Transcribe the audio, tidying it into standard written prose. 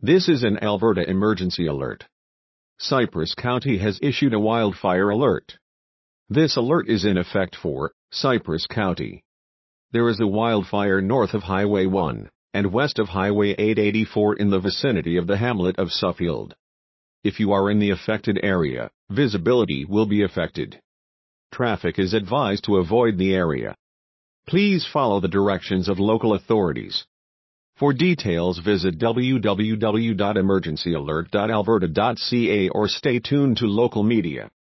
This is an Alberta emergency alert. Cypress County has issued a wildfire alert. This alert is in effect for Cypress County. There is a wildfire north of Highway 1 and west of Highway 884 in the vicinity of the hamlet of Suffield. If you are in the affected area, visibility will be affected. Traffic is advised to avoid the area. Please follow the directions of local authorities. For details, visit www.emergencyalert.alberta.ca or stay tuned to local media.